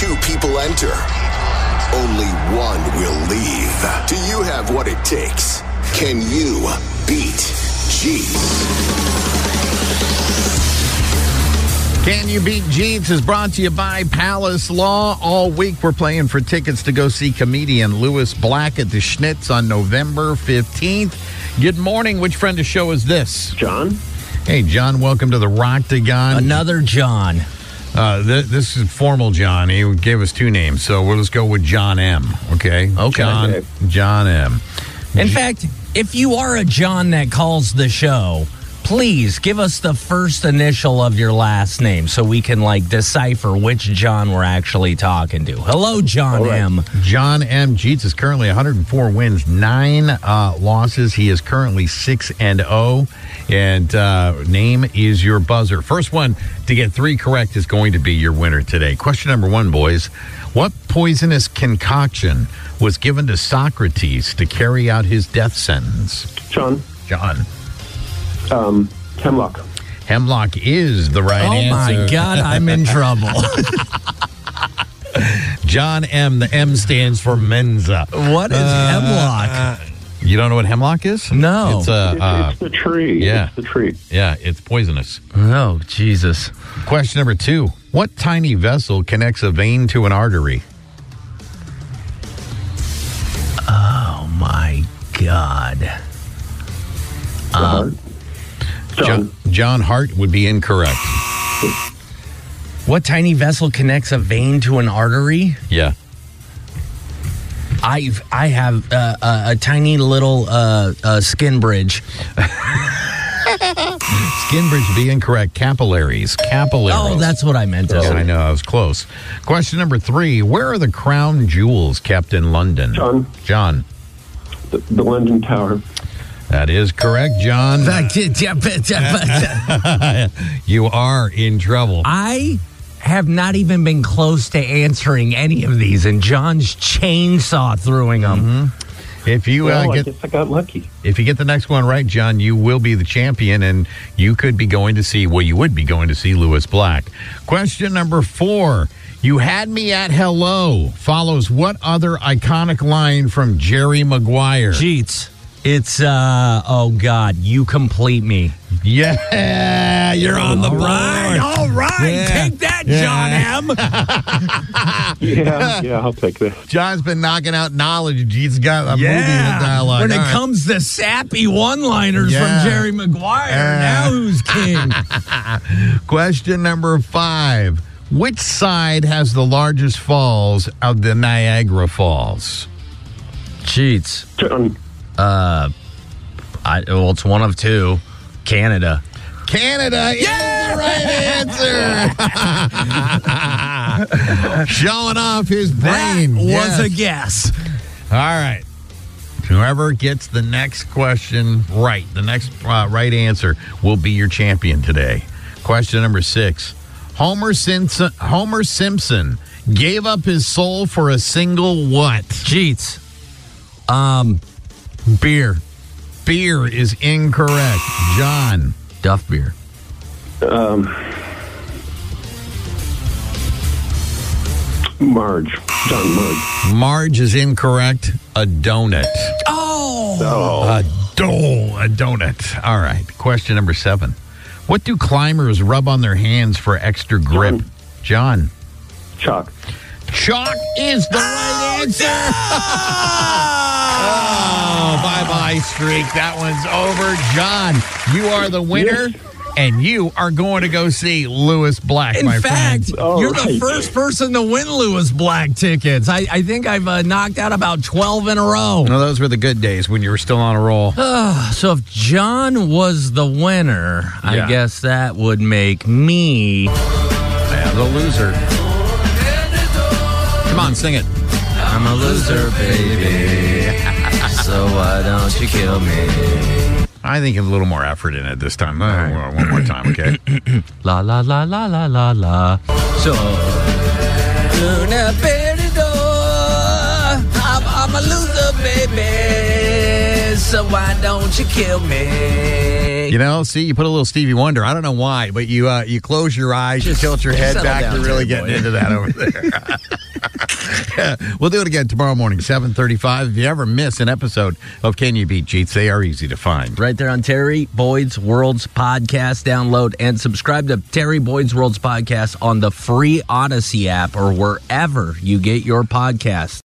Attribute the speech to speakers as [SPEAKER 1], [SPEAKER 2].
[SPEAKER 1] 2 people enter. Only one will leave. Do you have what it takes? Can you beat Jeets?
[SPEAKER 2] Can You Beat Jeets is brought to you by Palace Law. All week we're playing for tickets to go see comedian Lewis Black at the Schnitz on November 15th. Good morning. Which friend of show is this?
[SPEAKER 3] John.
[SPEAKER 2] Hey, John, welcome to the Roctagon.
[SPEAKER 4] Another John.
[SPEAKER 2] This is formal John. He gave us 2 names, so we'll just go with John M. Okay? John M.
[SPEAKER 4] In fact, if you are a John that calls the show, please give us the first initial of your last name so we can, decipher which John we're actually talking to. Hello, John M.
[SPEAKER 2] John M. Jeets is currently 104 wins, 9 losses. He is currently 6-0. And name is your buzzer. First one to get 3 correct is going to be your winner today. Question number 1, boys. What poisonous concoction was given to Socrates to carry out his death sentence?
[SPEAKER 3] John. Hemlock.
[SPEAKER 2] Hemlock is the right answer.
[SPEAKER 4] Oh, my God, I'm in trouble.
[SPEAKER 2] John M. The M stands for Mensa.
[SPEAKER 4] What is hemlock?
[SPEAKER 2] You don't know what hemlock is?
[SPEAKER 4] No.
[SPEAKER 3] It's the tree.
[SPEAKER 2] Yeah.
[SPEAKER 3] It's the tree.
[SPEAKER 2] Yeah, it's poisonous.
[SPEAKER 4] Oh, Jesus.
[SPEAKER 2] Question number 2. What tiny vessel connects a vein to an artery?
[SPEAKER 4] Oh, my God.
[SPEAKER 2] John Hart would be incorrect.
[SPEAKER 4] What tiny vessel connects a vein to an artery?
[SPEAKER 2] Yeah.
[SPEAKER 4] I have a tiny little skin bridge.
[SPEAKER 2] Skin bridge would be incorrect. Capillaries.
[SPEAKER 4] Oh, that's what I meant to say.
[SPEAKER 2] I know, I was close. Question number 3. Where are the crown jewels kept in London? John.
[SPEAKER 3] The London Tower.
[SPEAKER 2] That is correct, John. You are in trouble.
[SPEAKER 4] I have not even been close to answering any of these, and John's chainsaw throwing them.
[SPEAKER 2] Mm-hmm. If you
[SPEAKER 3] I guess I got lucky.
[SPEAKER 2] If you get the next one right, John, you will be the champion, and you would be going to see Lewis Black. Question number 4. You had me at hello follows what other iconic line from Jerry Maguire?
[SPEAKER 4] Jeets. It's, oh, God, you complete me.
[SPEAKER 2] Yeah, you're on the board.
[SPEAKER 4] All right.
[SPEAKER 2] Yeah.
[SPEAKER 4] Take that, John M.
[SPEAKER 3] Yeah, I'll take that.
[SPEAKER 2] John's been knocking out knowledge. He's got a movie with dialogue.
[SPEAKER 4] When it comes to sappy one-liners from Jerry Maguire, now who's king?
[SPEAKER 2] Question number 5. Which side has the largest falls of the Niagara Falls?
[SPEAKER 4] Cheats.
[SPEAKER 3] John.
[SPEAKER 4] It's one of 2. Canada.
[SPEAKER 2] Canada is the right answer. Showing off his brain.
[SPEAKER 4] That was a guess.
[SPEAKER 2] All right. Whoever gets the next question right, the next right answer, will be your champion today. Question number 6. Homer Simpson gave up his soul for a single what?
[SPEAKER 4] Cheats. Beer.
[SPEAKER 2] Beer is incorrect. John.
[SPEAKER 4] Duff beer.
[SPEAKER 3] Marge. John Marge.
[SPEAKER 2] Marge is incorrect. A donut.
[SPEAKER 4] Oh.
[SPEAKER 2] A donut. All right. Question number 7. What do climbers rub on their hands for extra grip? John.
[SPEAKER 3] Chalk.
[SPEAKER 2] Chalk is the right answer. Oh, bye-bye streak. That one's over. John, you are the winner, and you are going to go see Lewis Black,
[SPEAKER 4] In fact,
[SPEAKER 2] friend.
[SPEAKER 4] you're the first person to win Lewis Black tickets. I think I've knocked out about 12 in a row.
[SPEAKER 2] No, those were the good days when you were still on a roll.
[SPEAKER 4] So if John was the winner, I guess that would make me
[SPEAKER 2] the loser. Come on, sing it.
[SPEAKER 4] I'm a loser, baby. So why don't you kill me?
[SPEAKER 2] I think a little more effort in it this time. One more time, okay?
[SPEAKER 4] La la la la la la la. So I'm a loser, baby. so why don't you kill me?
[SPEAKER 2] You know, see, you put a little Stevie Wonder. I don't know why, but you close your eyes, you tilt your head back. You're really getting into that over there. We'll do it again tomorrow morning, 7:35. If you ever miss an episode of Can You Beat Cheats, they are easy to find.
[SPEAKER 4] Right there on Terry Boyd's World's Podcast. Download and subscribe to Terry Boyd's World's Podcast on the free Odyssey app or wherever you get your podcasts.